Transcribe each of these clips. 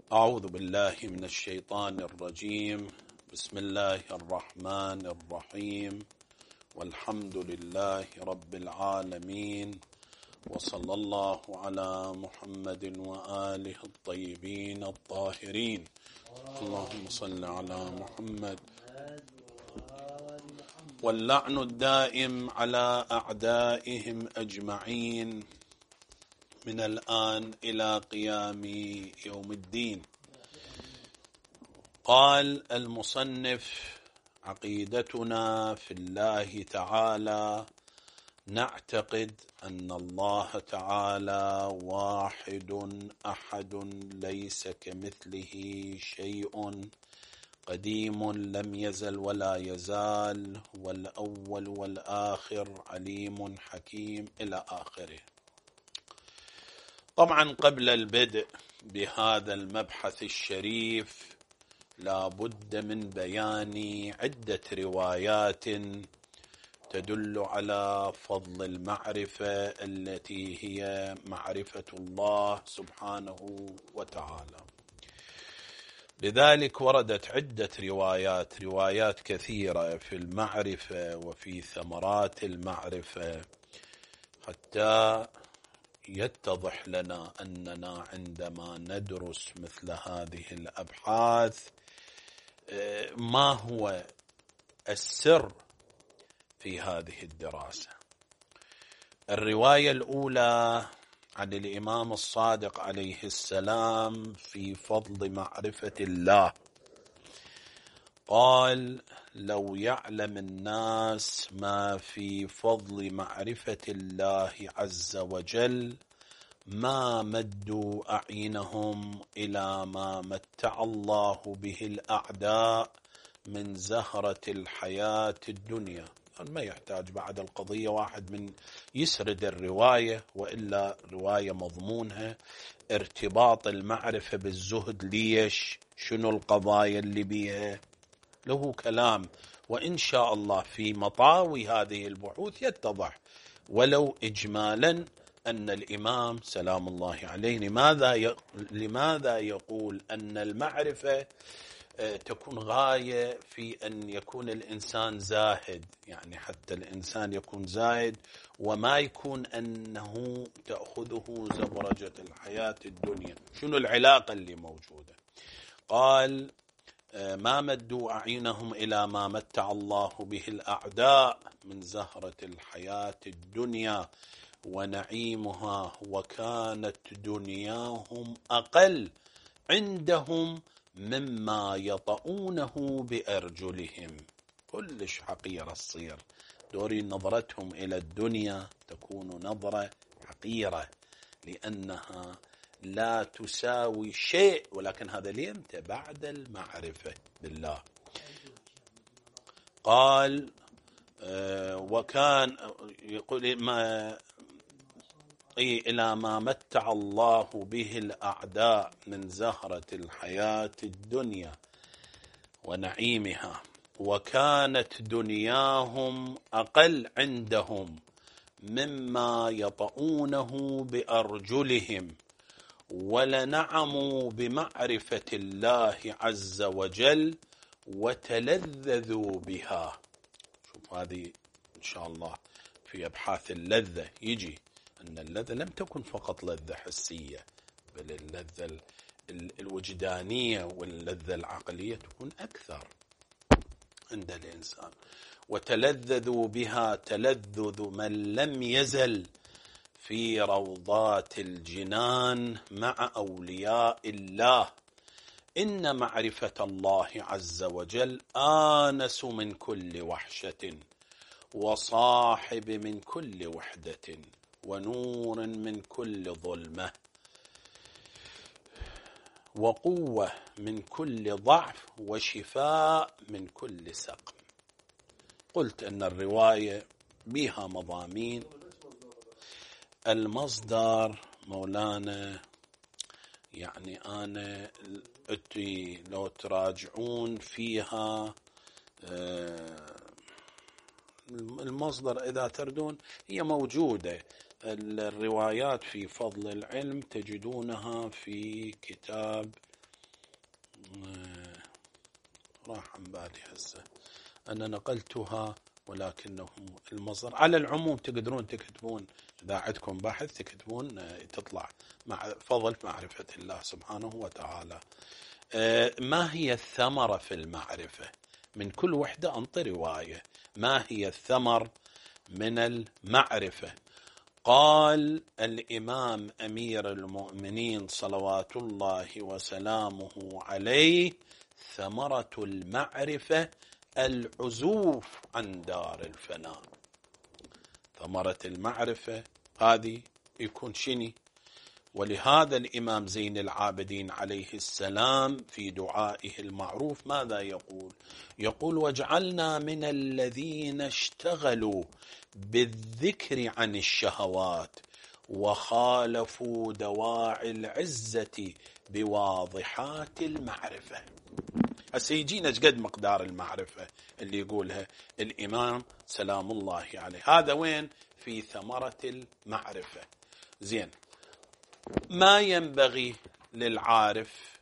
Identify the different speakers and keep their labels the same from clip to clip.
Speaker 1: أعوذ بالله من الشيطان الرجيم. بسم الله الرحمن الرحيم، والحمد لله رب العالمين، وصلى الله على محمد وآله الطيبين الطاهرين. اللهم صل على محمد. واللعن الدائم على أعدائهم أجمعين من الآن إلى قيام يوم الدين. قال المصنف: عقيدتنا في الله تعالى نعتقد أن الله تعالى واحد أحد ليس كمثله شيء، قديم لم يزل ولا يزال، والأول والآخر، عليم حكيم، إلى آخره. طبعا قبل البدء بهذا المبحث الشريف لا بد من بيان عدة روايات تدل على فضل المعرفة التي هي معرفة الله سبحانه وتعالى. لذلك وردت عدة روايات كثيرة في المعرفة وفي ثمرات المعرفة، حتى يتضح لنا أننا عندما ندرس مثل هذه الأبحاث ما هو السر في هذه الدراسة. الرواية الأولى عن الإمام الصادق عليه السلام في فضل معرفة الله، قال: لو يعلم الناس ما في فضل معرفة الله عز وجل ما مدوا أعينهم إلى ما متع الله به الأعداء من زهرة الحياة الدنيا. ما يحتاج بعد القضية واحد من يسرد الرواية، وإلا رواية مضمونها ارتباط المعرفة بالزهد. ليش؟ شنو القضايا اللي بيها؟ له كلام، وإن شاء الله في مطاوي هذه البحوث يتضح ولو إجمالا أن الإمام سلام الله عليه لماذا يقول أن المعرفة تكون غاية في أن يكون الإنسان زاهد، يعني حتى الإنسان يكون زاهد وما يكون أنه تأخذه زبرجة الحياة الدنيا. شنو العلاقة اللي موجودة؟ قال: ما مدوا أعينهم إلى ما متع الله به الأعداء من زهرة الحياة الدنيا ونعيمها، وكانت دنياهم أقل عندهم مما يطؤونه بأرجلهم. كلش حقيرة الصير، دوري نظرتهم إلى الدنيا تكون نظرة حقيرة، لأنها لا تساوي شيء، ولكن هذا ليمتى؟ بعد المعرفة بالله. قال: وكان يقول ما إلى ما متع الله به الأعداء من زهرة الحياة الدنيا ونعيمها، وكانت دنياهم أقل عندهم مما يطؤونه بأرجلهم، ولنعموا بمعرفة الله عز وجل وتلذذوا بها. شوف هذه إن شاء الله في أبحاث اللذة يجي أن اللذة لم تكن فقط لذة حسية، بل اللذة الوجدانية واللذة العقلية تكون أكثر عند الإنسان. وتلذذوا بها تلذذ من لم يزل في روضات الجنان مع أولياء الله. إن معرفة الله عز وجل آنس من كل وحشة، وصاحب من كل وحدة، ونور من كل ظلمة، وقوة من كل ضعف، وشفاء من كل سقم. قلت أن الرواية بها مضامين. المصدر مولانا يعني أنا لو تراجعون فيها المصدر إذا تردون هي موجودة. الروايات في فضل العلم تجدونها في كتاب راح عن بالي هسه، أنا نقلتها ولكنه المصدر. على العموم تقدرون تكتبون إذا عندكم بحث، تكتبون تطلع مع فضل معرفة الله سبحانه وتعالى. ما هي الثمرة في المعرفة؟ من كل وحدة أنطي رواية. ما هي الثمر من المعرفة؟ قال الإمام أمير المؤمنين صلوات الله وسلامه عليه: ثمرة المعرفة العزوف عن دار الفناء. ثمرة المعرفة هذه يكون شني؟ ولهذا الإمام زين العابدين عليه السلام في دعائه المعروف ماذا يقول؟ يقول: واجعلنا من الذين اشتغلوا بالذكر عن الشهوات وخالفوا دواعي العزة بواضحات المعرفة. هسه يجينا قد مقدار المعرفة اللي يقولها الإمام سلام الله عليه. هذا وين؟ في ثمرة المعرفة. زين، ما ينبغي للعارف،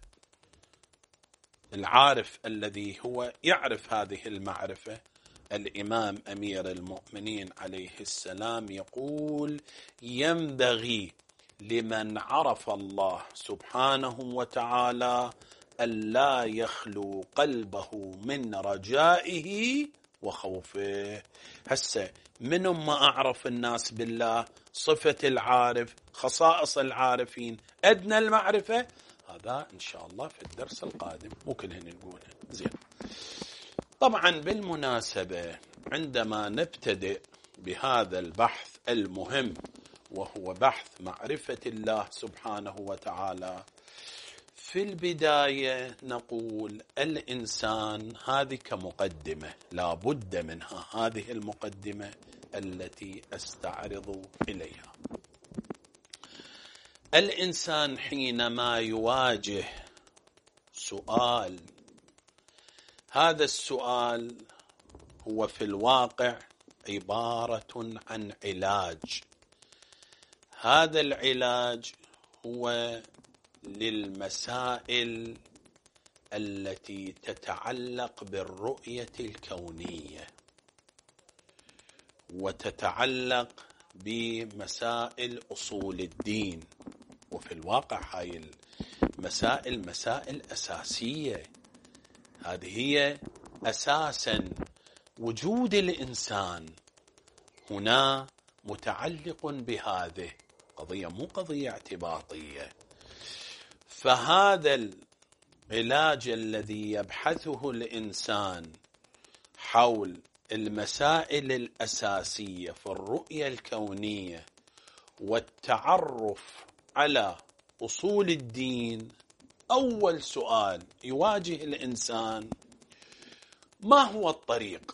Speaker 1: العارف الذي هو يعرف هذه المعرفة، الإمام أمير المؤمنين عليه السلام يقول: ينبغي لمن عرف الله سبحانه وتعالى ألا يخلو قلبه من رجائه وخوفه. هسه من ما أعرف الناس بالله، صفة العارف، خصائص العارفين، أدنى المعرفة، هذا إن شاء الله في الدرس القادم وكلهن نقوله. زين، طبعا بالمناسبة عندما نبتدئ بهذا البحث المهم وهو بحث معرفة الله سبحانه وتعالى، في البداية نقول الإنسان، هذه كمقدمة لا بد منها، هذه المقدمة التي أستعرض إليها. الإنسان حينما يواجه سؤال، هذا السؤال هو في الواقع عبارة عن علاج. هذا العلاج هو للمسائل التي تتعلق بالرؤية الكونية وتتعلق بمسائل أصول الدين. وفي الواقع هاي المسائل مسائل أساسية، هذه هي أساسا وجود الإنسان هنا متعلق بهذه قضية، مو قضية اعتباطية. فهذا العلاج الذي يبحثه الإنسان حول المسائل الأساسية في الرؤية الكونية والتعرف على أصول الدين، أول سؤال يواجه الإنسان: ما هو الطريق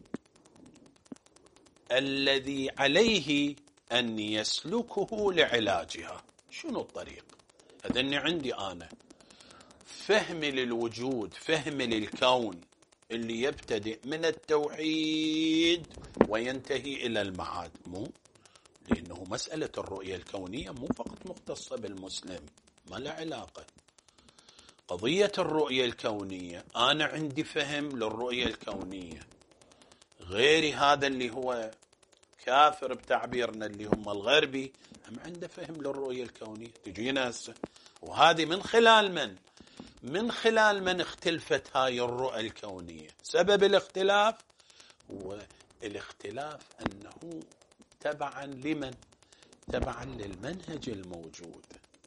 Speaker 1: الذي عليه أن يسلكه لعلاجها؟ شنو الطريق؟ هذا عندي أنا فهمي للوجود، فهمي للكون اللي يبتدئ من التوحيد وينتهي إلى المعاد. مو لأنه مسألة الرؤية الكونية مو فقط مختصة بالمسلم، ما له علاقة. قضية الرؤية الكونية، أنا عندي فهم للرؤية الكونية، غيري هذا اللي هو كافر بتعبيرنا اللي هم الغربي هم عنده فهم للرؤية الكونية. تجينا هسه، وهذه من خلال من اختلفت هاي الرؤى الكونية. سبب الاختلاف هو الاختلاف أنه تبعا لمن؟ تبعا للمنهج الموجود،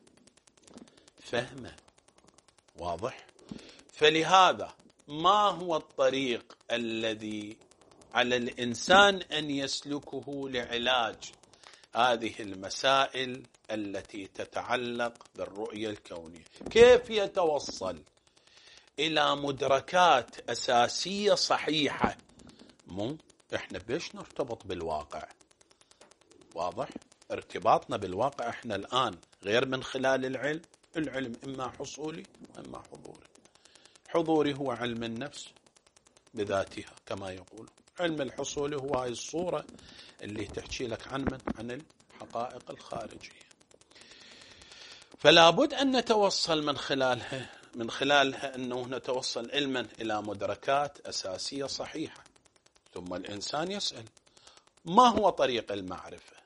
Speaker 1: فهمه واضح. فلهذا ما هو الطريق الذي على الإنسان أن يسلكه لعلاج هذه المسائل التي تتعلق بالرؤية الكونية؟ كيف يتوصل إلى مدركات أساسية صحيحة؟ مو إحنا بيش نرتبط بالواقع، واضح؟ ارتباطنا بالواقع إحنا الآن غير من خلال العلم. العلم إما حصولي وإما حضوري. حضوري هو علم النفس بذاتها كما يقول، علم الحصول هو هاي الصورة اللي تحكي لك عن الحقائق الخارجية. فلا بد أن نتوصل من خلالها من خلالها أنه نتوصل علما إلى مدركات أساسية صحيحة. ثم الإنسان يسأل: ما هو طريق المعرفة؟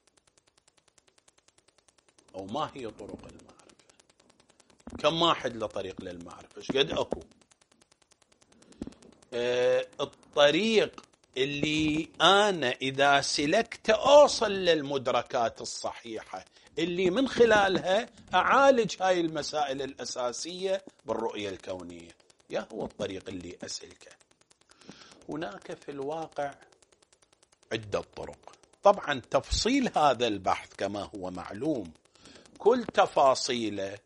Speaker 1: أو ما هي طرق المعرفة؟ كم واحد لطريق للمعرفة؟ ايش قد أكو؟ الطريق اللي أنا إذا سلكت أوصل للمدركات الصحيحة اللي من خلالها أعالج هاي المسائل الأساسية بالرؤية الكونية، يا هو الطريق اللي أسلكه. هناك في الواقع عدة طرق. طبعا تفصيل هذا البحث كما هو معلوم كل تفاصيله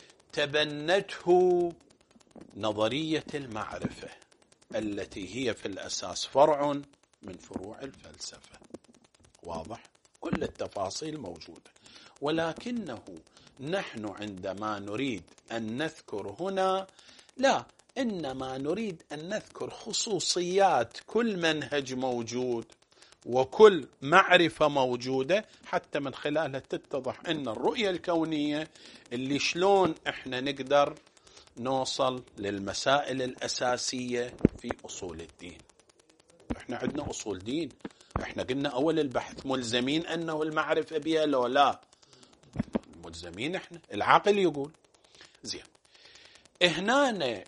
Speaker 1: تبنته نظرية المعرفة التي هي في الأساس فرع من فروع الفلسفة. واضح؟ كل التفاصيل موجودة، ولكنه نحن عندما نريد أن نذكر هنا لا، إنما نريد أن نذكر خصوصيات كل منهج موجود وكل معرفة موجودة، حتى من خلالها تتضح أن الرؤية الكونية اللي شلون إحنا نقدر نوصل للمسائل الأساسية في أصول الدين. إحنا عندنا أصول دين، إحنا قلنا أول البحث ملزمين أنه المعرفة بها لو لا ملزمين، إحنا العقل يقول زين. هنا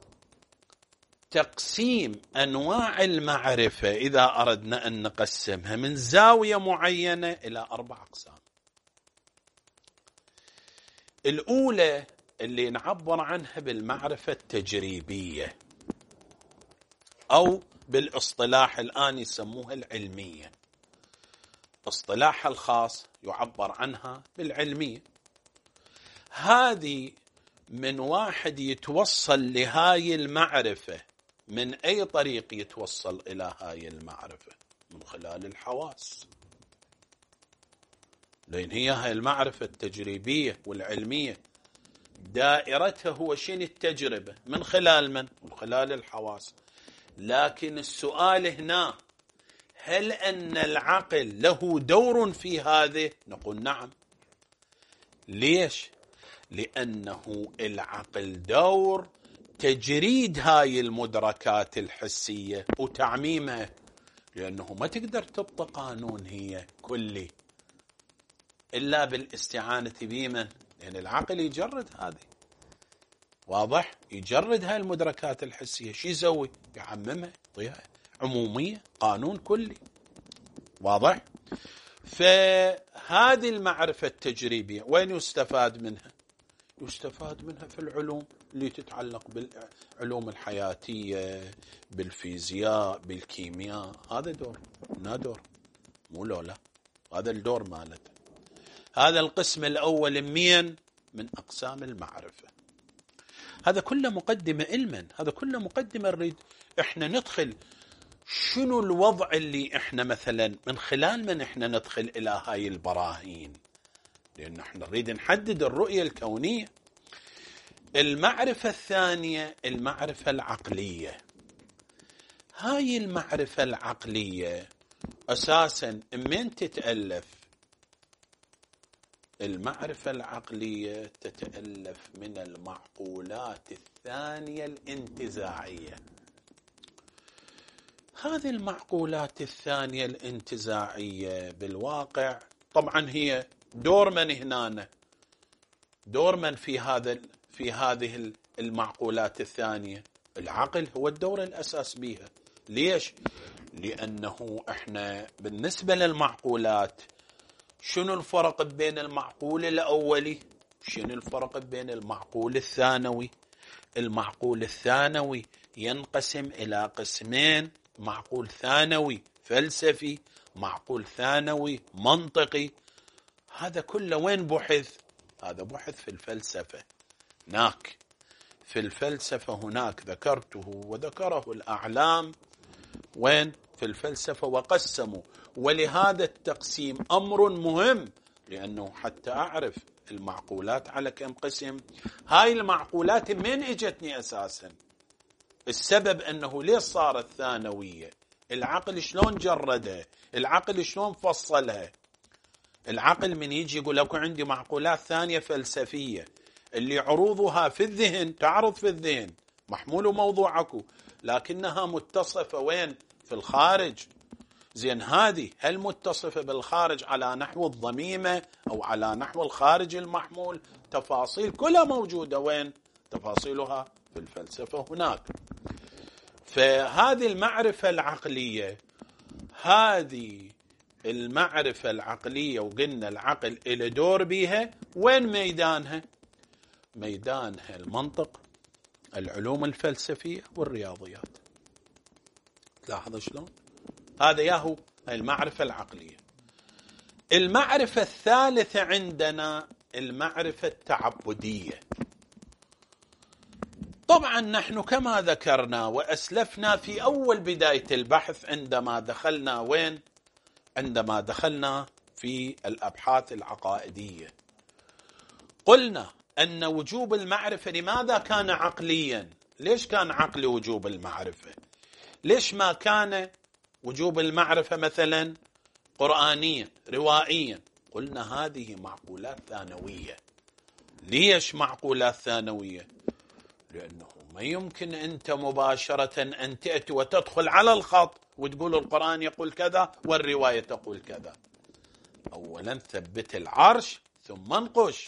Speaker 1: تقسيم أنواع المعرفة إذا أردنا أن نقسمها من زاوية معينة إلى 4 أقسام. الأولى اللي نعبر عنها بالمعرفة التجريبية، أو بالاصطلاح الآن يسموها العلمية. اصطلاح الخاص يعبر عنها بالعلمية. هذه من واحد يتوصل لهاي المعرفة، من أي طريق يتوصل إلى هاي المعرفة؟ من خلال الحواس، لأن هي هاي المعرفة التجريبية والعلمية دائرتها هو شين التجربة، من خلال من؟ من خلال الحواس. لكن السؤال هنا: هل أن العقل له دور في هذه؟ نقول نعم. ليش؟ لأنه العقل دور تجريد هاي المدركات الحسية وتعميمها، لأنه ما تقدر تبقى قانون هي كلي إلا بالاستعانة بمن؟ لأن العقل يجرد هذه. واضح؟ يجرد هاي المدركات الحسية، شو يسوي؟ يعممها، يعطيها عمومية، قانون كلي. واضح؟ فهذه المعرفة التجريبية وين يستفاد منها؟ يستفاد منها في العلوم اللي تتعلق بالعلوم الحياتية، بالفيزياء، بالكيمياء. هذا دور، هنا دور، مو لا، هذا الدور مالته. هذا القسم الأول من أقسام المعرفة. هذا كله مقدمة علما، هذا كله مقدمة نريد احنا ندخل شنو الوضع اللي احنا مثلا من خلال من احنا ندخل إلى هاي البراهين، لأن احنا نريد نحدد الرؤية الكونية. المعرفة الثانية المعرفة العقلية. هاي المعرفة العقلية أساسا من تتألف؟ المعرفة العقلية تتألف من المعقولات الثانية الانتزاعية. هذه المعقولات الثانية الانتزاعية بالواقع طبعا هي دور من هنا، دور من في هذه المعقولات الثانية؟ العقل هو الدور الأساس بها. ليش؟ لأنه احنا بالنسبة للمعقولات شنو الفرق بين المعقول الأولي؟ شنو الفرق بين المعقول الثانوي؟ المعقول الثانوي ينقسم إلى قسمين: معقول ثانوي فلسفي، معقول ثانوي منطقي. هذا كله وين بحث؟ هذا بحث في الفلسفة. هناك في الفلسفة هناك ذكرته وذكره الأعلام وين؟ في الفلسفة، وقسموا. ولهذا التقسيم أمر مهم، لأنه حتى أعرف المعقولات على كم قسم. هاي المعقولات من اجتني أساسا؟ السبب أنه ليش صارت ثانوية؟ العقل شلون جردها؟ العقل شلون فصلها؟ العقل من يجي يقول لك عندي معقولات ثانية فلسفية، اللي عروضها في الذهن، تعرض في الذهن، محمول موضوعك، لكنها متصفة وين؟ في الخارج. زين، هذه هل متصفة بالخارج على نحو الضميمة أو على نحو الخارج المحمول؟ تفاصيل كلها موجودة وين؟ تفاصيلها في الفلسفة هناك. فهذه المعرفة العقلية، هذه المعرفة العقلية، وقلنا العقل إلى دور بيها، وين ميدانها؟ ميدانها المنطق، العلوم الفلسفية والرياضيات. تلاحظ شلون؟ هذا ياهو المعرفة العقلية. المعرفة الثالثة عندنا المعرفة التعبدية. طبعا نحن كما ذكرنا وأسلفنا في أول بداية البحث عندما دخلنا وين؟ عندما دخلنا في الأبحاث العقائدية، قلنا أن وجوب المعرفة لماذا كان عقليا؟ ليش كان عقلي وجوب المعرفة؟ ليش ما كان وجوب المعرفة مثلا قرآنيا روائيا؟ قلنا هذه معقولات ثانوية. ليش معقولات ثانوية؟ لأنه ما يمكن أنت مباشرة أن تأتي وتدخل على الخط وتقول القرآن يقول كذا والرواية تقول كذا. أولا ثبت العرش ثم انقش.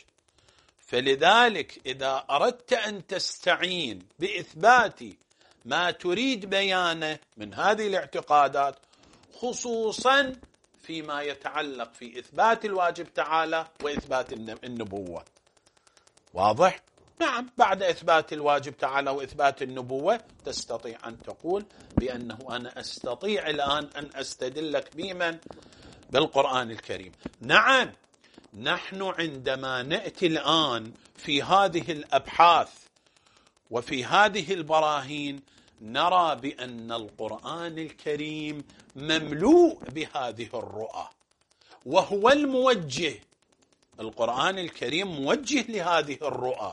Speaker 1: فلذلك إذا أردت أن تستعين بإثبات ما تريد بيانه من هذه الاعتقادات، خصوصا فيما يتعلق في إثبات الواجب تعالى وإثبات النبوة، واضح؟ نعم، بعد إثبات الواجب تعالى وإثبات النبوة تستطيع أن تقول بأنه أنا أستطيع الآن أن أستدلك بمن؟ بالقرآن الكريم. نعم، نحن عندما نأتي الآن في هذه الأبحاث وفي هذه البراهين نرى بأن القرآن الكريم مملوء بهذه الرؤى، وهو الموجه. القرآن الكريم موجه لهذه الرؤى،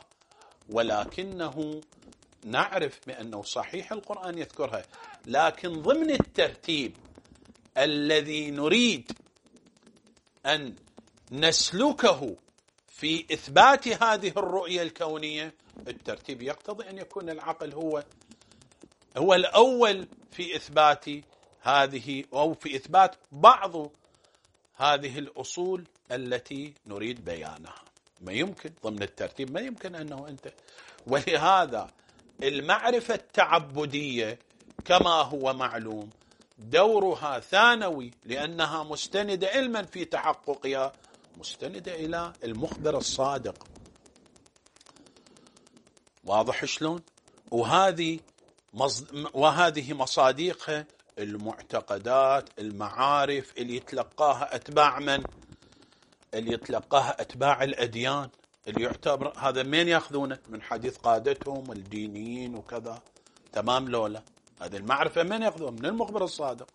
Speaker 1: ولكنه نعرف بأنه صحيح القرآن يذكرها، لكن ضمن الترتيب الذي نريد أن نسلكه في إثبات هذه الرؤية الكونية، الترتيب يقتضي أن يكون العقل هو الأول في إثبات هذه أو في إثبات بعض هذه الأصول التي نريد بيانها. ما يمكن ضمن الترتيب، ما يمكن أنه أنت. ولهذا المعرفة التعبدية كما هو معلوم دورها ثانوي، لأنها مستندة علما في تحققها، مستندة إلى المخبر الصادق. واضح شلون؟ وهذه مصادقها المعتقدات، المعارف اللي يتلقاها أتباع من؟ اللي يتلقاها أتباع الأديان، اللي يعتبر هذا من يأخذونه؟ من حديث قادتهم الدينيين وكذا. تمام لولا هذه المعرفة من يأخذونها؟ من المخبر الصادق.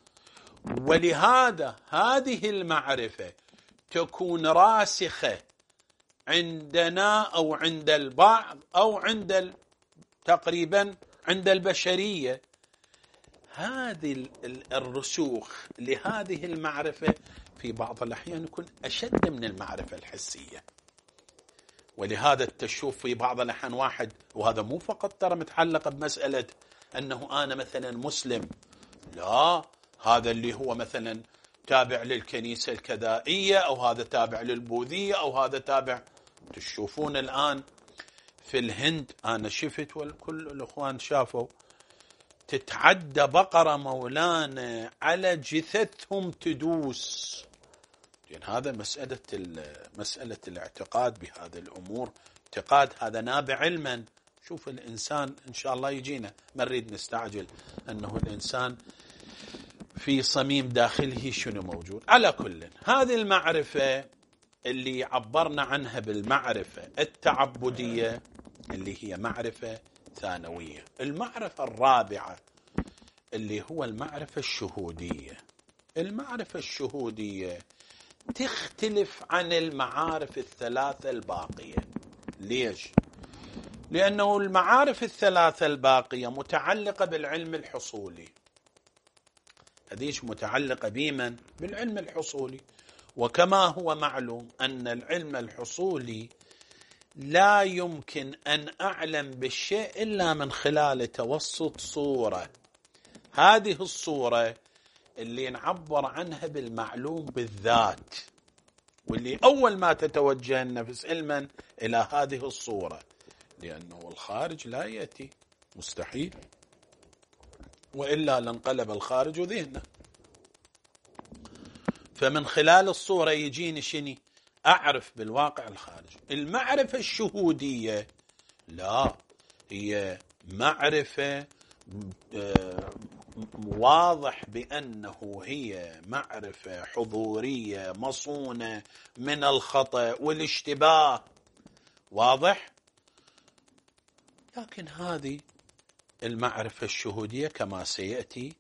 Speaker 1: ولهذا هذه المعرفة تكون راسخة عندنا أو عند البعض أو عند تقريبا عند البشرية. هذه الرسوخ لهذه المعرفة في بعض الأحيان يكون أشد من المعرفة الحسية. ولهذا تشوف في بعض الأحيان واحد، وهذا مو فقط ترى متعلق بمسألة أنه أنا مثلا مسلم، لا، هذا اللي هو مثلا تابع للكنيسة الكذائية، أو هذا تابع للبوذية، أو هذا تابع. تشوفون الآن في الهند، أنا شفت وكل الأخوان شافوا، تتعدى بقرة مولانا على جثثهم تدوس. يعني هذا مسألة الاعتقاد بهذه الأمور، اعتقاد هذا نابع علما. شوف الإنسان إن شاء الله يجينا، ما نريد نستعجل، أنه الإنسان في صميم داخله شنو موجود. على كل، هذه المعرفة اللي عبرنا عنها بالمعرفة التعبدية اللي هي معرفة ثانوية. المعرفة الرابعة اللي هو المعرفة الشهودية. المعرفة الشهودية تختلف عن المعارف الثلاثة الباقية. ليش؟ لأنه المعارف الثلاثة الباقية متعلقة بالعلم الحصولي. هذيش متعلقة بمن؟ بالعلم الحصولي. وكما هو معلوم أن العلم الحصولي لا يمكن أن أعلم بالشيء إلا من خلال توسط صورة. هذه الصورة اللي نعبر عنها بالمعلوم بالذات، واللي أول ما تتوجه النفس علما إلى هذه الصورة، لأنه الخارج لا يأتي، مستحيل، وإلا لانقلب الخارج ذهنه. فمن خلال الصورة يجيني شني؟ أعرف بالواقع الخارج. المعرفة الشهودية لا، هي معرفة واضح بأنه هي معرفة حضورية مصونة من الخطأ والاشتباه، واضح. لكن هذه المعرفة الشهودية كما سيأتي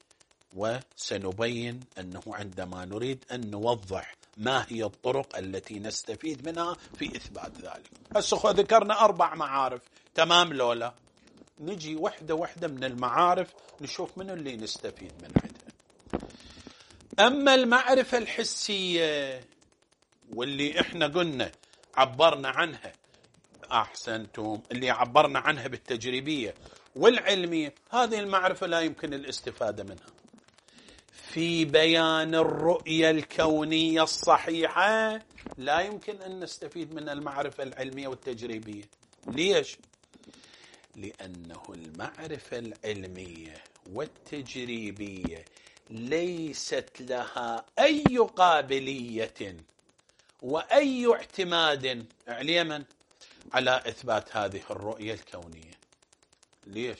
Speaker 1: وسنبين أنه عندما نريد أن نوضح ما هي الطرق التي نستفيد منها في إثبات ذلك. هسه ذكرنا 4 معارف، تمام لولا؟ نجي وحدة من المعارف نشوف من اللي نستفيد من عندها. أما المعرفة الحسية واللي إحنا قلنا عبرنا عنها، أحسنتم، اللي عبرنا عنها بالتجريبية والعلمية، هذه المعرفة لا يمكن الاستفادة منها في بيان الرؤية الكونية الصحيحة. لا يمكن أن نستفيد من المعرفة العلمية والتجريبية. ليش؟ لأنه المعرفة العلمية والتجريبية ليست لها أي قابلية وأي اعتماد علما على إثبات هذه الرؤية الكونية. ليش؟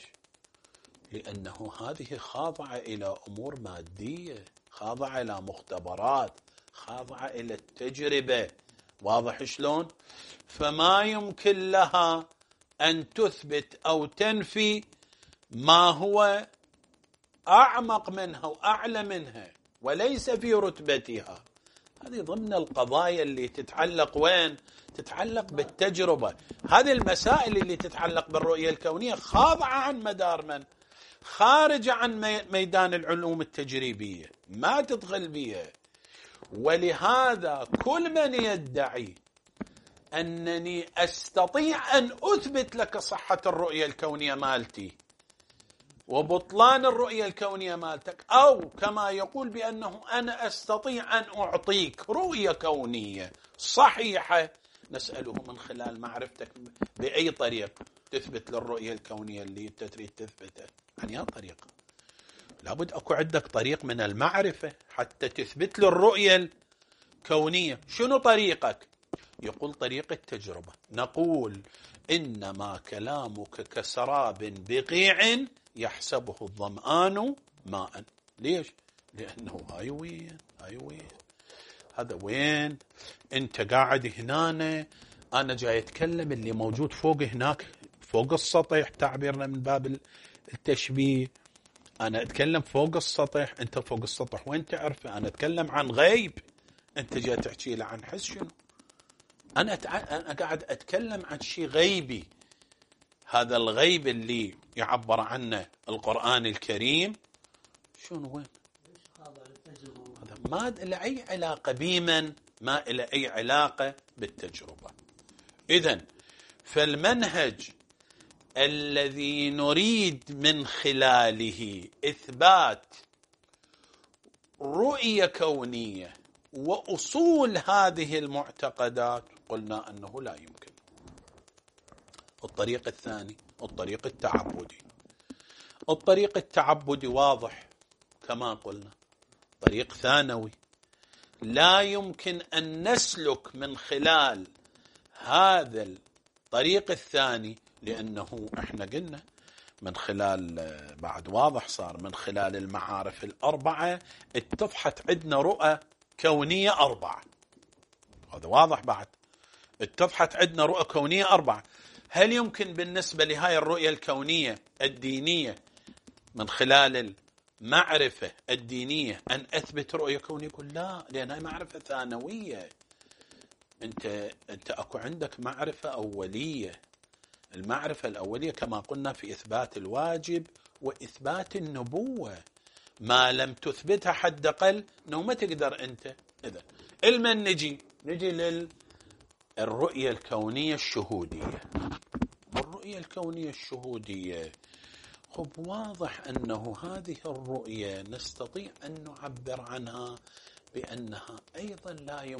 Speaker 1: لأنه هذه خاضعة إلى أمور مادية، خاضعة إلى مختبرات، خاضعة إلى التجربة، واضح شلون؟ فما يمكن لها أن تثبت أو تنفي ما هو أعمق منها وأعلى منها وليس في رتبتها. هذه ضمن القضايا اللي تتعلق وين؟ تتعلق بالتجربة. هذه المسائل اللي تتعلق بالرؤية الكونية خاضعة عن مدار من؟ خارجة عن ميدان العلوم التجريبية، ما تدخل بها. ولهذا كل من يدعي أنني أستطيع أن أثبت لك صحة الرؤية الكونية مالتي وبطلان الرؤية الكونية مالتك، أو كما يقول بأنه أنا أستطيع أن أعطيك رؤية كونية صحيحة، نسأله من خلال معرفتك بأي طريقة تثبت للرؤية الكونية اللي أنت تريد تثبتها. عن أي طريقة؟ لابد أكو عندك طريق من المعرفة حتى تثبت للرؤية الكونية. شنو طريقك؟ يقول طريق التجربة. نقول إنما كلامك كسراب بقيع يحسبه الظمآن ماء. ليش؟ لأنه هاي وين هذا وين أنت قاعد هنا، أنا جاي أتكلم اللي موجود فوق هناك، فوق السطح، تعبيرنا من باب التشبيه. أنا أتكلم فوق السطح، أنت فوق السطح وين تعرفه؟ أنا أتكلم عن غيب، أنت جاي تحكي لي عن حس. شنو؟ أنا قاعد أتكلم عن شيء غيبي. هذا الغيب اللي يعبر عنه القرآن الكريم شنو وين؟ هذا ما له أي علاقة بمن، ما له أي علاقة بالتجربة. إذن فالمنهج الذي نريد من خلاله إثبات رؤية كونية وأصول هذه المعتقدات قلنا أنه لا يمكن. الطريق الثاني الطريق التعبدي. الطريق التعبدي واضح كما قلنا، طريق ثانوي، لا يمكن أن نسلك من خلال هذا الطريق الثاني، لأنه احنا قلنا من خلال، بعد واضح صار، من خلال المعارف الأربعة اتضحت عندنا رؤى كونية 4. هذا واضح. بعد اتضحت عندنا رؤى كونية 4. هل يمكن بالنسبة لهاي الرؤية الكونية الدينية من خلال المعرفة الدينية أن أثبت رؤية كونية؟ يقول لا، لأنها معرفة ثانوية. أنت أكو عندك معرفة أولية. المعرفة الأولية كما قلنا في إثبات الواجب وإثبات النبوة، ما لم تثبتها حد أقل أنه ما تقدر أنت. إذن المن نجي الرؤية الكونية الشهودية. الرؤية الكونية الشهودية خب واضح أنه هذه الرؤية نستطيع أن نعبر عنها بأنها أيضا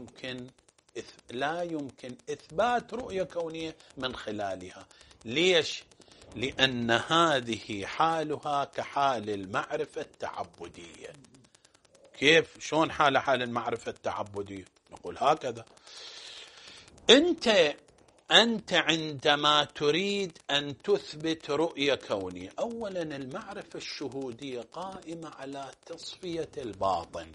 Speaker 1: لا يمكن إثبات رؤية كونية من خلالها. ليش؟ لأن هذه حالها كحال المعرفة التعبدية. كيف؟ شلون حال المعرفة التعبدية؟ نقول هكذا: أنت عندما تريد أن تثبت رؤية كونية، أولا المعرفة الشهودية قائمة على تصفية الباطن.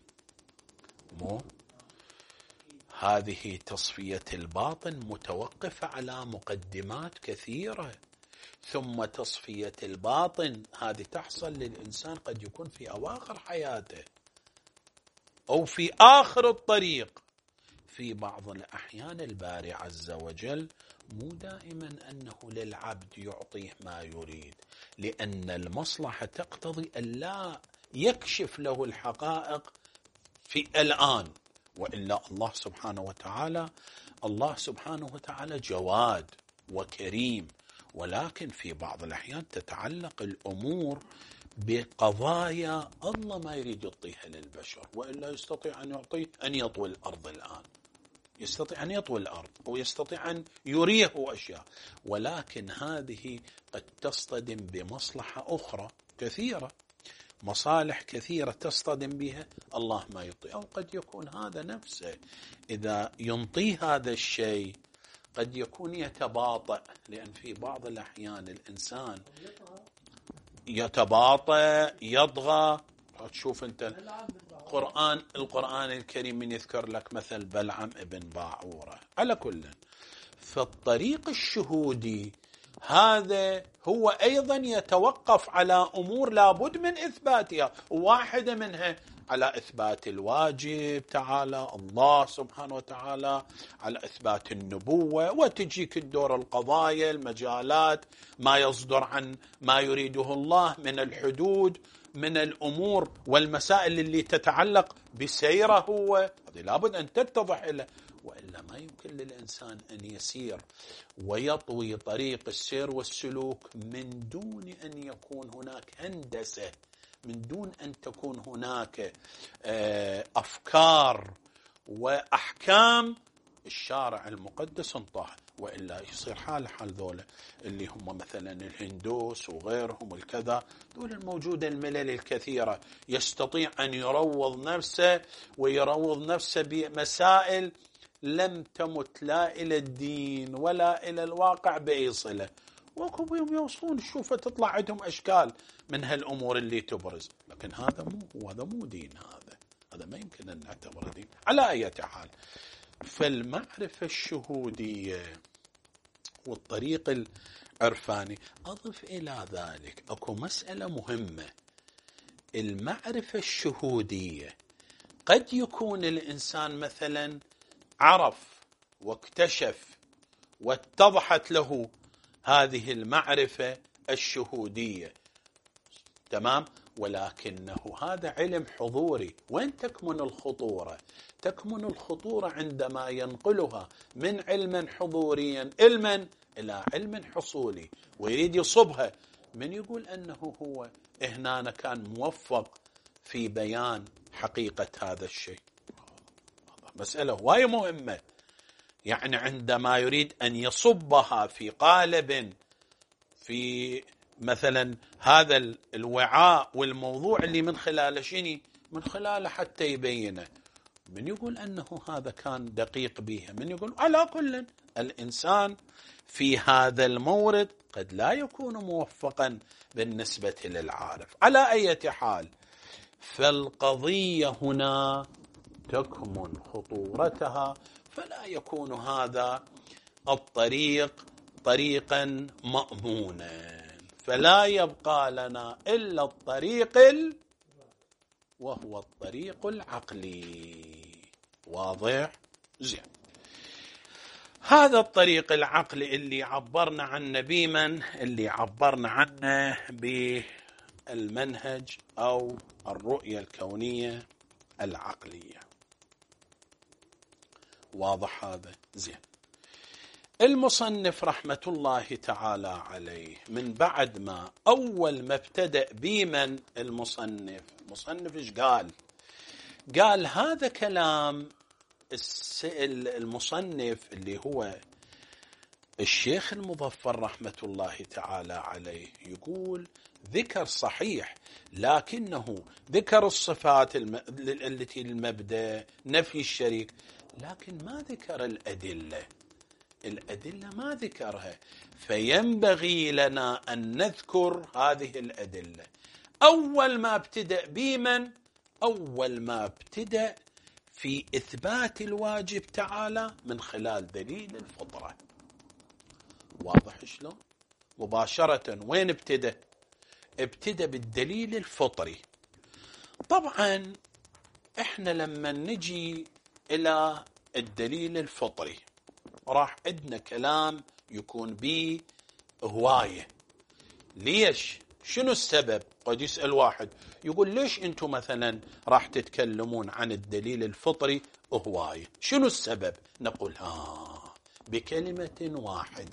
Speaker 1: هذه تصفية الباطن متوقفة على مقدمات كثيرة، ثم تصفية الباطن هذه تحصل للإنسان قد يكون في أواخر حياته أو في آخر الطريق. في بعض الأحيان الباري عز وجل مو دائما أنه للعبد يعطيه ما يريد، لأن المصلحة تقتضي أن لا يكشف له الحقائق في الآن، وإلا الله سبحانه وتعالى جواد وكريم، ولكن في بعض الأحيان تتعلق الأمور بقضايا الله ما يريد يعطيها للبشر، وإلا يستطيع أن يعطيه أن يطوي الأرض الآن، يستطيع أن يطوي الأرض ويستطيع أن يريه أشياء، ولكن هذه قد تصطدم بمصلحة أخرى كثيرة، مصالح كثيرة تصطدم بها الله ما يعطي. أو قد يكون هذا نفسه إذا ينطي هذا الشيء قد يكون يتباطأ، لأن في بعض الأحيان الإنسان يتباطأ يطغى. تشوف أنت القرآن الكريم من يذكر لك مثل بلعم ابن باعورة. على كل، فالطريق الشهودي هذا هو أيضا يتوقف على أمور لابد من إثباتها، واحدة منها على إثبات الواجب تعالى الله سبحانه وتعالى، على إثبات النبوة، وتجيك الدور القضايا المجالات ما يصدر عن ما يريده الله من الحدود، من الأمور والمسائل اللي تتعلق بسيره هو، هذه لابد أن تتضح له، وإلا ما يمكن للإنسان أن يسير ويطوي طريق السير والسلوك من دون أن يكون هناك هندسة، من دون أن تكون هناك أفكار وأحكام الشارع المقدس انطاها، وإلا يصير حال ذولا اللي هم مثلا الهندوس وغيرهم الكذا، دول الموجودة الملل الكثيرة، يستطيع أن يروض نفسه ويروض نفسه بمسائل لم تمت لا إلى الدين ولا إلى الواقع بأي صلة، وكبهم يوصفون الشوفة تطلع عندهم أشكال من هالأمور اللي تبرز، لكن هذا مو دين، هذا ما يمكن أن نعتبره دين. على أي حال، فالمعرفة الشهودية والطريق العرفاني. أضف إلى ذلك أكو مسألة مهمة، المعرفة الشهودية قد يكون الإنسان مثلا عرف واكتشف واتضحت له هذه المعرفة الشهودية، تمام، ولكنه هذا علم حضوري. وين تكمن الخطورة؟ تكمن الخطورة عندما ينقلها من علم حضوريا إلى علم حصولي ويريد يصبها. من يقول أنه هو هنا كان موفق في بيان حقيقة هذا الشيء؟ مسألة واي مهمة. يعني عندما يريد أن يصبها في قالب، في مثلا هذا الوعاء والموضوع اللي من خلاله شني؟ من خلاله حتى يبينه. من يقول أنه هذا كان دقيق بها؟ من يقول على كل الإنسان في هذا المورد قد لا يكون موفقا بالنسبة للعارف. على أي حال، فالقضية هنا تكمن خطورتها، فلا يكون هذا الطريق طريقا مأمونا، فلا يبقى لنا إلا الطريق وهو الطريق العقلي. واضح؟ زين. هذا الطريق العقلي اللي عبرنا عنه بمن؟ اللي عبرنا عنه بالمنهج أو الرؤية الكونية العقلية. واضح هذا؟ زين. المصنف رحمة الله تعالى عليه من بعد ما أول ما ابتدأ بمن المصنف إيش قال هذا كلام المصنف اللي هو الشيخ المظفر رحمة الله تعالى عليه، يقول ذكر صحيح لكنه ذكر الصفات التي المبدأ نفي الشريك، لكن ما ذكر الأدلة ما ذكرها، فينبغي لنا أن نذكر هذه الأدلة. أول ما ابتدأ في إثبات الواجب تعالى من خلال دليل الفطرة. واضح شلون؟ مباشرة وين ابتدأ بالدليل الفطري. طبعا احنا لما نجي إلى الدليل الفطري راح عندنا كلام يكون به هواية. ليش؟ شنو السبب؟ قد يسأل واحد يقول ليش انتم مثلا راح تتكلمون عن الدليل الفطري هواية؟ شنو السبب؟ نقول بكلمة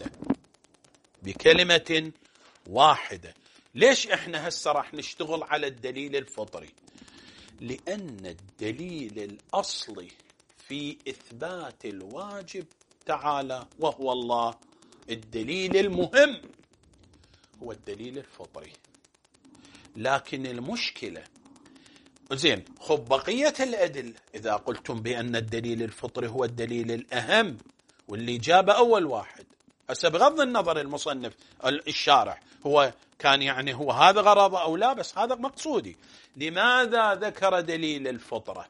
Speaker 1: واحدة. ليش احنا هسه راح نشتغل على الدليل الفطري؟ لأن الدليل الأصلي في إثبات الواجب تعالى وهو الله، الدليل المهم هو الدليل الفطري. لكن المشكلة زين بقية الأدلة إذا قلتم بأن الدليل الفطري هو الدليل الأهم واللي جاب أول واحد، هسه بغض النظر المصنف الشارح هو كان يعني هو هذا غرضه أو لا، بس هذا مقصودي. لماذا ذكر دليل الفطرة؟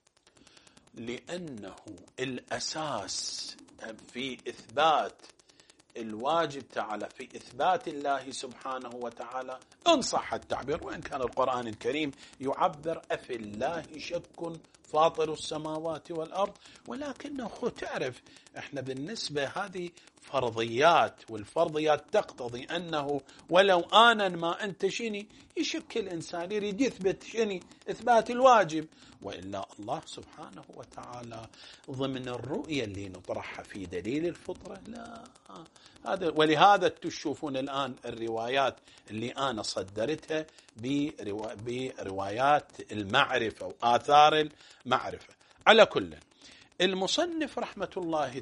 Speaker 1: لأنه الأساس في إثبات الواجب تعالى، في إثبات الله سبحانه وتعالى إن صح التعبير، وإن كان القرآن الكريم يعبر أفي الله شك فاطر السماوات والأرض، ولكنه تعرف احنا بالنسبة هذه فرضيات، والفرضيات تقتضي أنه ولو آنا ما أنت شني يشك الإنسان يريد يثبت شني إثبات الواجب، وإلا الله سبحانه وتعالى ضمن الرؤية اللي نطرحها في دليل الفطرة لا هذا. ولهذا تشوفون الآن الروايات اللي أنا صدرتها بروايات المعرفة وآثار المعرفة. على كل المصنف رحمة الله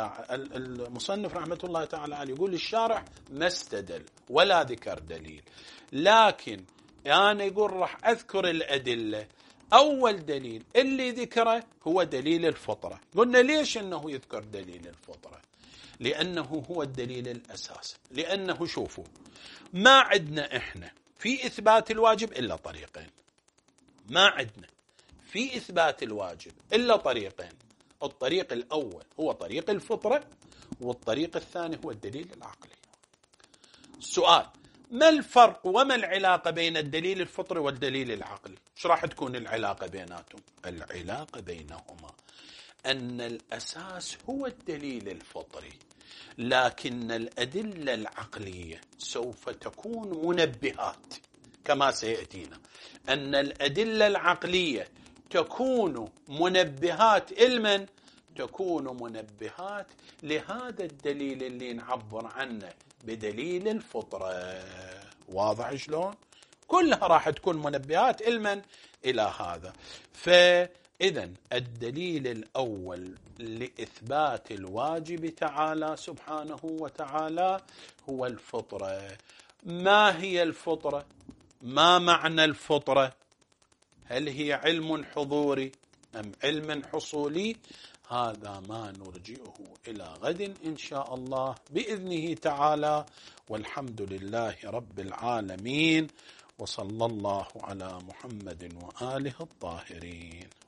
Speaker 1: تعالى عليه يقول الشارح ما استدل ولا ذكر دليل، لكن أنا يقول راح أذكر الأدلة. أول دليل اللي ذكره هو دليل الفطرة. قلنا ليش أنه يذكر دليل الفطرة؟ لأنه هو الدليل الأساس. لأنه شوفوا ما عندنا إحنا في إثبات الواجب إلا طريقين، ما عندنا في إثبات الواجب إلا طريقين. الطريق الأول هو طريق الفطرة، والطريق الثاني هو الدليل العقلي. السؤال ما الفرق وما العلاقة بين الدليل الفطري والدليل العقلي؟ ايش راح تكون العلاقة بيناتهم؟ العلاقة بينهما أن الأساس هو الدليل الفطري، لكن الأدلة العقلية سوف تكون منبهات، كما سيأتينا أن الأدلة العقلية تكون منبهات علما، تكون منبهات لهذا الدليل اللي نعبر عنه بدليل الفطرة. واضح شلون؟ كلها راح تكون منبهات علما إلى هذا. فإذا الدليل الأول لإثبات الواجب تعالى سبحانه وتعالى هو الفطرة. ما هي الفطرة؟ ما معنى الفطرة؟ هل هي علم حضوري أم علم حصولي؟ هذا ما نرجئه إلى غد إن شاء الله بإذنه تعالى، والحمد لله رب العالمين، وصلى الله على محمد وآله الطاهرين.